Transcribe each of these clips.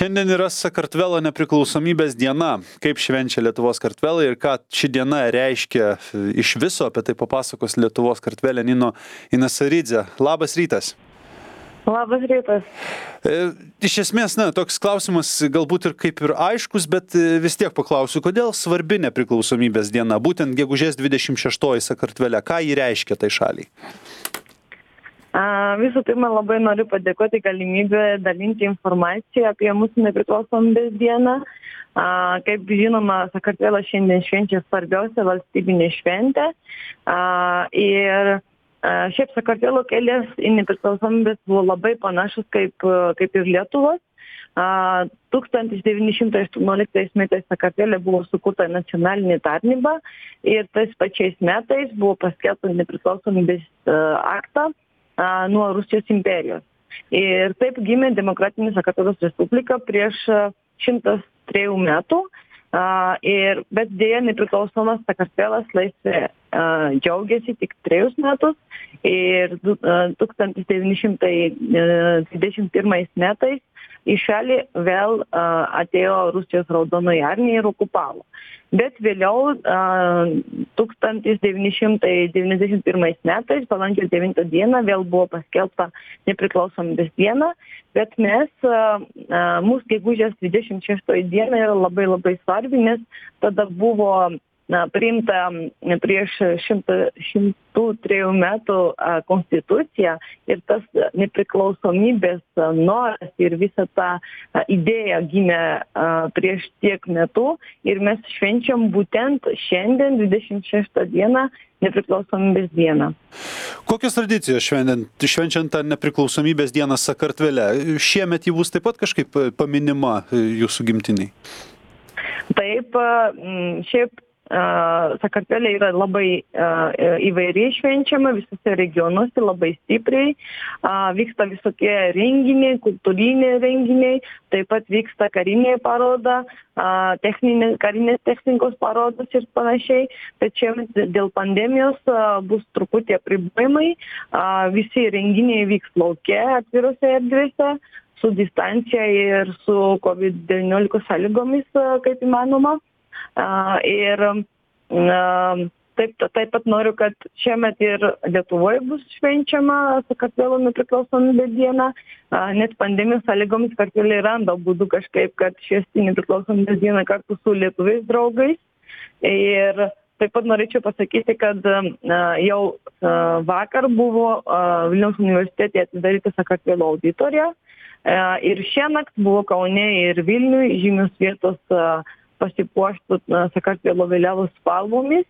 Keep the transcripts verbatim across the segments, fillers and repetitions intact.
Šiandien yra Sakartvelo nepriklausomybės diena. Kaip švenčia Lietuvos Kartvelai ir ką ši diena reiškia iš viso, apie tai papasakos Lietuvos Kartvelė Nino Inasaridze. Labas rytas. Labas rytas. Iš esmės, na, toks klausimas galbūt ir kaip ir aiškus, bet vis tiek paklausiu, kodėl svarbi nepriklausomybės diena, būtent gegužės dvidešimt šeštoji Sakartvele, ką ji reiškia tai šaliai? A, visų pirma, labai noriu padėkoti galimybę dalinti informaciją apie mūsų nepriklausomybės dieną. A, kaip žinoma, Sakartvelas šiandien švenčia svarbiausią valstybinę šventę. A, ir a, šiaip Sakartvelo kelias į nepriklausomybės buvo labai panašus kaip, kaip ir Lietuvos. A, tūkstantis devyni šimtai aštuonioliktais metais Sakartvele buvo sukurta nacionalinė tarnyba ir tais pačiais metais buvo paskelbta nepriklausomybės aktą nuo Rusijos imperijos. Ir taip gimė Demokratinė Sakartvelos Respublika prieš šimtas trejų metų. Ir, bet dėja nepriklausomas Sakartvelas laisvė džiaugiasi tik trejus metus. Ir tūkstantis devyni šimtai dvidešimt pirmais metais į šalį vėl atėjo Rusijos raudonoji armija ir okupavo. Bet vėliau tūkstantis devyni šimtai devyniasdešimt pirmais metais, balandžio devintą dieną, vėl buvo paskelbta nepriklausomybės diena, bet mes, mūsų gegužės dvidešimt šeštoji diena yra labai labai svarbi, nes tada buvo na, priimta prieš šimtų trejų metų konstitucija ir tas nepriklausomybės noras ir visa ta idėja gimė prieš tiek metų ir mes švenčiam būtent šiandien dvidešimt šeštą dieną nepriklausomybės dieną. Kokios tradicijos švenčiant, švenčiant tą nepriklausomybės dieną Sakartvele? Šiemet ji bus taip pat kažkaip paminima jūsų gimtiniai? Taip, šiaip Sakartvele yra labai įvairiai švenčiama, visose regionuose labai stipriai. Vyksta visokie renginiai, kultūriniai renginiai, taip pat vyksta karinė paroda, techninė, karinės technikos parodos ir panašiai. Tačiau dėl pandemijos bus truputį apribojimai. Visi renginiai vyks lauke, atvirose erdvėse, su distancija ir su kovid devyniolika sąlygomis, kaip įmanoma. Uh, ir uh, taip, taip pat noriu, kad šiemet ir Lietuvoje bus švenčiama Sakartvelo nepriklausomybės diena, uh, net pandemijos sąlygomis Sakartvele randa būdų kažkaip, kad švęsti nepriklausomybės dieną kartu su lietuviais draugais. Ir taip pat norėčiau pasakyti, kad uh, jau uh, vakar buvo uh, Vilniaus universitete atidaryta Sakartvelo auditorija uh, ir šiąnakt buvo Kaune ir Vilniuje žymios vietos uh, pasipuoštų Sakartvelo vėliavos spalvomis,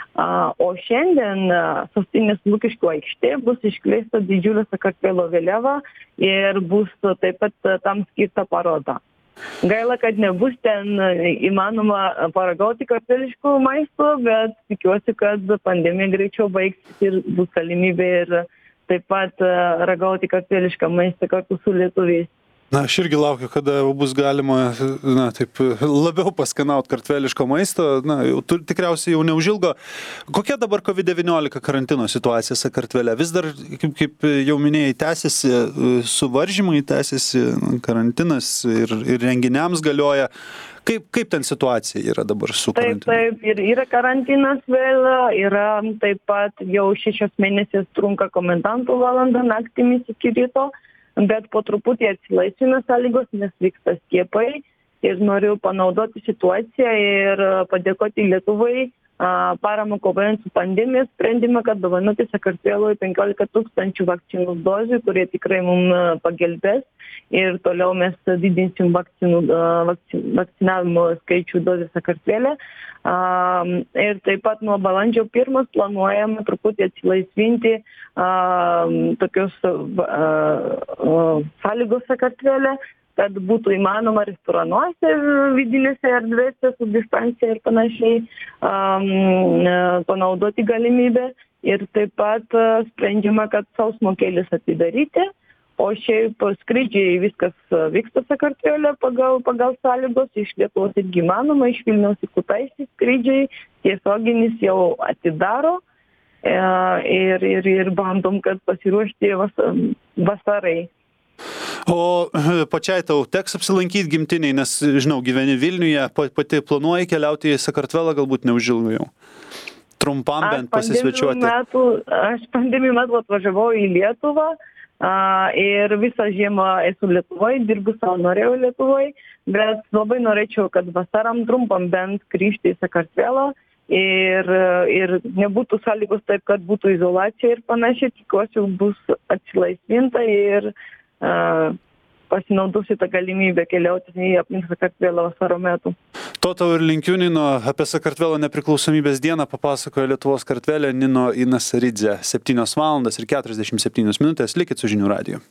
o šiandien sostinės Lukiškių aikštė bus iškleista didžiulė Sakartvelo vėliava ir bus taip pat tam skirta paroda. Gaila, kad nebus ten įmanoma paragauti kartveliškų maisto, bet tikiuosi, kad pandemija greičiau baigsis ir bus galimybė ir taip pat ragauti kartvelišką maistą kartu su lietuviais. Na, aš irgi laukiu, kada bus galima, na, taip, labiau paskanauti kartveliško maisto, na, jau, tikriausiai jau neužilgo. Kokia dabar kovid devyniolika karantino situacija Sakartvele? Vis dar, kaip, kaip jau minėjai, tęsiasi suvaržymai, tęsiasi karantinas ir, ir renginiams galioja. Kaip, kaip ten situacija yra dabar su karantinu? Taip, taip, ir yra karantinas vėl, yra taip pat jau šešios mėnesius trunka komendantų valanda naktimis iki ryto. Bet po truputį atsilaisvina sąlygos, nes vyksta skiepai ir noriu panaudoti situaciją ir padėkoti Lietuvai paramą kovojant su pandemija sprendimą, kad dovanoti Sakartvelui penkiolika tūkstančių vakcinų dozių, kurie tikrai mums pagelbės ir toliau mes didinsim vakcinų, vakcin, vakcinavimo skaičių dozių Sakartvele. Ir taip pat nuo balandžio pirmos planuojame truputį atsilaisvinti tokios sąlygos Sakartvele, kad būtų įmanoma restoranuose, vidinėse erdvėse su distancija ir panašiai um, panaudoti galimybę. Ir taip pat uh, sprendžiama, kad sausmo kelius atidaryti, o šiaip skrydžiai viskas vyksta Sakartvele pagal, pagal sąlygos, iš Lietuvos irgi įmanoma, iš Vilniaus į Kutaisį skrydžiai, tiesioginis jau atidaro uh, ir, ir, ir bandom, kad pasiruošti vas, vasarai. O pačiai tau teks apsilankyti gimtiniai, nes, žinau, gyveni Vilniuje, pati planuoji keliauti į Sakartvelą, galbūt neužilgo jau. Trumpam bent pasisvečiuoti. Metų, aš pandemijų metu atvažiavau į Lietuvą a, ir visą žiemą esu Lietuvoje, dirbu savanorėjau Lietuvoje, bet labai norėčiau, kad vasaram trumpam bent grįžti į Sakartvelą ir, ir nebūtų sąlygos taip, kad būtų izolacija ir panašiai, tikiuosi bus atsilaisvinta ir a, pasinaudosiu tą galimybę keliauti į aplink Sakartvelą vasaro metu. To tau ir linkiu, Nino. Apie Sakartvelo nepriklausomybės dieną papasakojo Lietuvos kartvelė Nino Inasaridze. septynios valandos ir keturiasdešimt septynios minutės. Likit su žinių radiju.